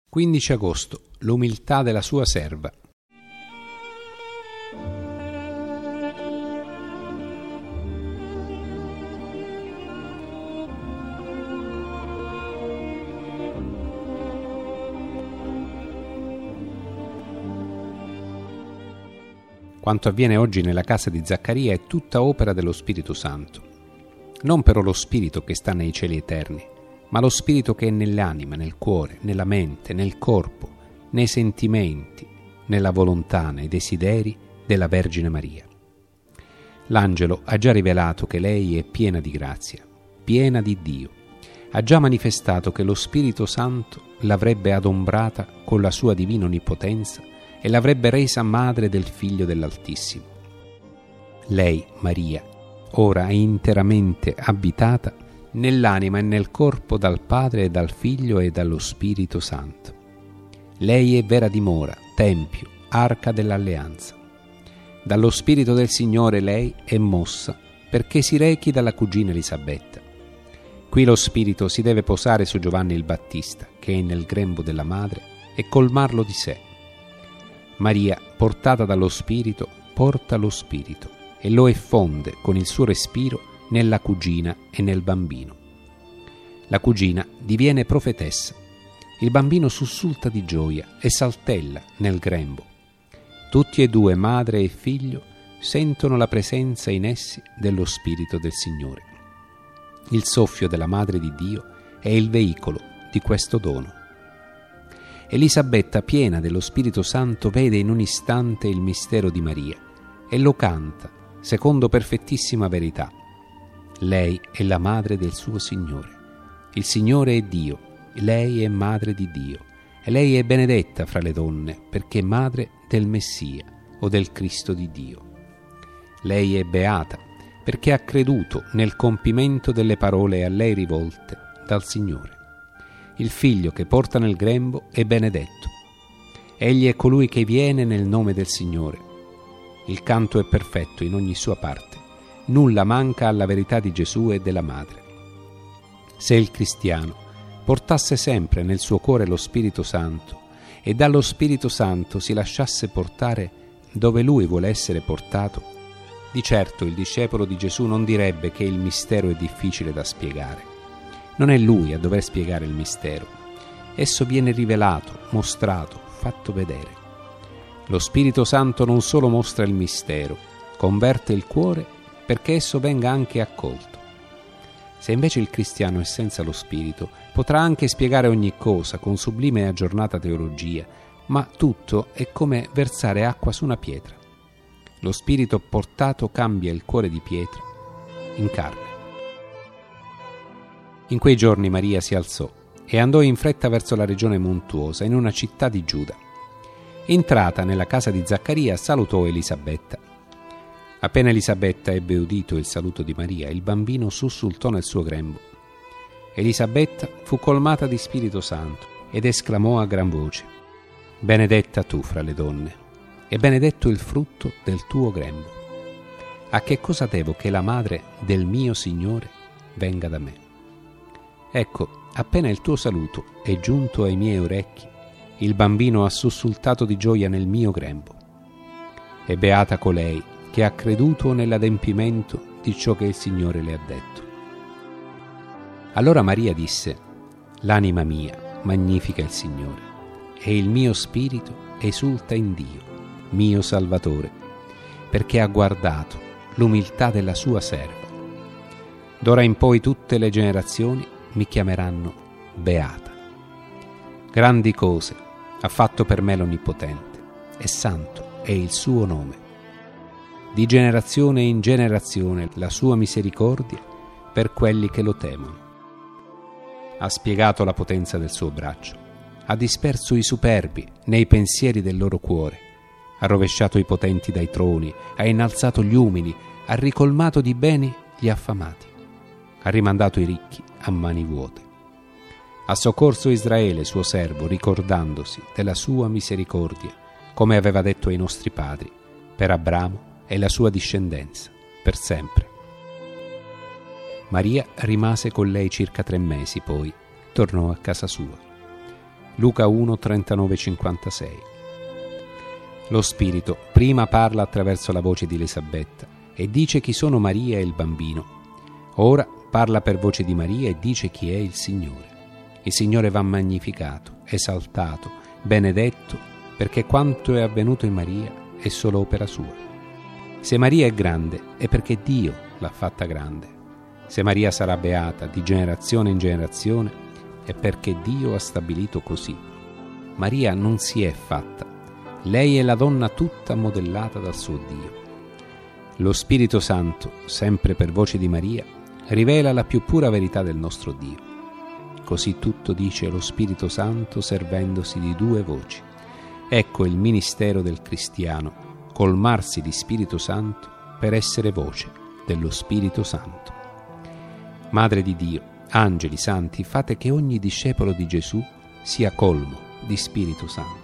15 agosto. L'umiltà della sua serva. Quanto avviene oggi nella casa di Zaccaria è tutta opera dello Spirito Santo. Non però lo Spirito che sta nei cieli eterni, ma lo Spirito che è nell'anima, nel cuore, nella mente, nel corpo, nei sentimenti, nella volontà, nei desideri della Vergine Maria. L'angelo ha già rivelato che lei è piena di grazia, piena di Dio. Ha già manifestato che lo Spirito Santo l'avrebbe adombrata con la sua divina onnipotenza e l'avrebbe resa madre del Figlio dell'Altissimo. Lei, Maria, ora è interamente abitata nell'anima e nel corpo dal Padre e dal Figlio e dallo Spirito Santo. Lei è vera dimora, tempio, arca dell'alleanza. Dallo Spirito del Signore lei è mossa perché si rechi dalla cugina Elisabetta. Qui lo Spirito si deve posare su Giovanni il Battista, che è nel grembo della madre, e colmarlo di sé. Maria, portata dallo Spirito, porta lo Spirito e lo effonde con il suo respiro nella cugina e nel bambino. La cugina diviene profetessa. Il bambino sussulta di gioia e saltella nel grembo. Tutti e due, madre e figlio, sentono la presenza in essi dello Spirito del Signore. Il soffio della Madre di Dio è il veicolo di questo dono. Elisabetta, piena dello Spirito Santo, vede in un istante il mistero di Maria e lo canta secondo perfettissima verità. Lei è la madre del suo Signore. Il Signore è Dio, lei è madre di Dio e lei è benedetta fra le donne perché è madre del Messia o del Cristo di Dio. Lei è beata perché ha creduto nel compimento delle parole a lei rivolte dal Signore. Il figlio che porta nel grembo è benedetto. Egli è colui che viene nel nome del Signore. Il canto è perfetto in ogni sua parte. Nulla manca alla verità di Gesù e della Madre. Se il cristiano portasse sempre nel suo cuore lo Spirito Santo e dallo Spirito Santo si lasciasse portare dove lui vuole essere portato, di certo il discepolo di Gesù non direbbe che il mistero è difficile da spiegare. Non è lui a dover spiegare il mistero. Esso viene rivelato, mostrato, fatto vedere. Lo Spirito Santo non solo mostra il mistero, converte il cuore perché esso venga anche accolto. Se invece il cristiano è senza lo Spirito, potrà anche spiegare ogni cosa con sublime e aggiornata teologia, ma tutto è come versare acqua su una pietra. Lo Spirito portato cambia il cuore di pietra in carne. In quei giorni Maria si alzò e andò in fretta verso la regione montuosa, in una città di Giuda. Entrata nella casa di Zaccaria, salutò Elisabetta. Appena Elisabetta ebbe udito il saluto di Maria, il bambino sussultò nel suo grembo. Elisabetta fu colmata di Spirito Santo ed esclamò a gran voce: «Benedetta tu fra le donne, e benedetto il frutto del tuo grembo. A che cosa devo che la madre del mio Signore venga da me? Ecco, appena il tuo saluto è giunto ai miei orecchi, il bambino ha sussultato di gioia nel mio grembo. E beata colei che ha creduto nell'adempimento di ciò che il Signore le ha detto». Allora Maria disse: «L'anima mia magnifica il Signore, e il mio spirito esulta in Dio, mio Salvatore, perché ha guardato l'umiltà della sua serva. D'ora in poi tutte le generazioni mi chiameranno beata. Grandi cose ha fatto per me l'Onnipotente, e santo è il suo nome. Di generazione in generazione la sua misericordia per quelli che lo temono. Ha spiegato la potenza del suo braccio, ha disperso i superbi nei pensieri del loro cuore, ha rovesciato i potenti dai troni, ha innalzato gli umili, ha ricolmato di beni gli affamati, ha rimandato i ricchi a mani vuote. Ha soccorso Israele, suo servo, ricordandosi della sua misericordia, come aveva detto ai nostri padri, per Abramo e la sua discendenza, per sempre. Maria rimase con lei circa 3 mesi, poi tornò a casa sua. Luca 1, 39-56. Lo Spirito prima parla attraverso la voce di Elisabetta e dice chi sono Maria e il bambino. Ora parla per voce di Maria e dice chi è il Signore. Il Signore va magnificato, esaltato, benedetto, perché quanto è avvenuto in Maria è solo opera sua. Se Maria è grande è perché Dio l'ha fatta grande. Se Maria sarà beata di generazione in generazione è perché Dio ha stabilito così. Maria non si è fatta. Lei è la donna tutta modellata dal suo Dio. Lo Spirito Santo, sempre per voce di Maria, rivela la più pura verità del nostro Dio. Così tutto dice lo Spirito Santo servendosi di due voci. Ecco il ministero del cristiano, colmarsi di Spirito Santo per essere voce dello Spirito Santo. Madre di Dio, angeli santi, fate che ogni discepolo di Gesù sia colmo di Spirito Santo.